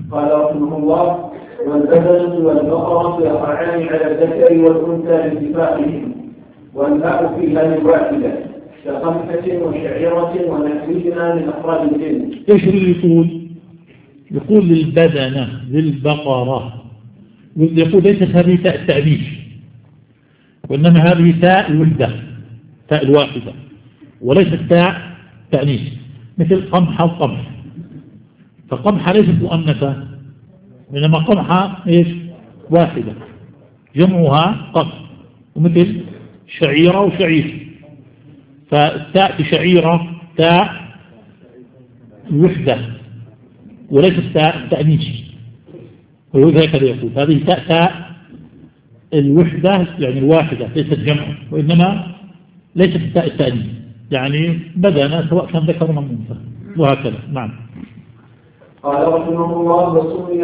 قال رحمه الله: والبدنة والبقرة يقعان على الذكر والأنثى لاتفاقهم، والماء فيها للواحدة كخمسة وشعيرة ونحوهما من أفراد الجنس. ايش اللي يقول للبدنة للبقرة، يقول ليست هذه تاء التأنيث، وإنما هذه تاء الوحدة، تاء الواحدة، وليست تاء تأنيث، مثل قمحة وقمح. فقمحة ليست مؤنثة، إنما قمحة إيش؟ واحدة جمعها قمح. ومثل شعيرة وشعير، فالتاء في شعيرة تاء الوحدة وليست تاء التأنيث، وهكذا يقول هذه تاء الوحدة يعني الواحدة ليست جمع، وإنما ليست تاء التأنيث، يعني بدنا سواء كان ذكر أو أنثى وهكذا. نعم. قال رحمه الله: وسمي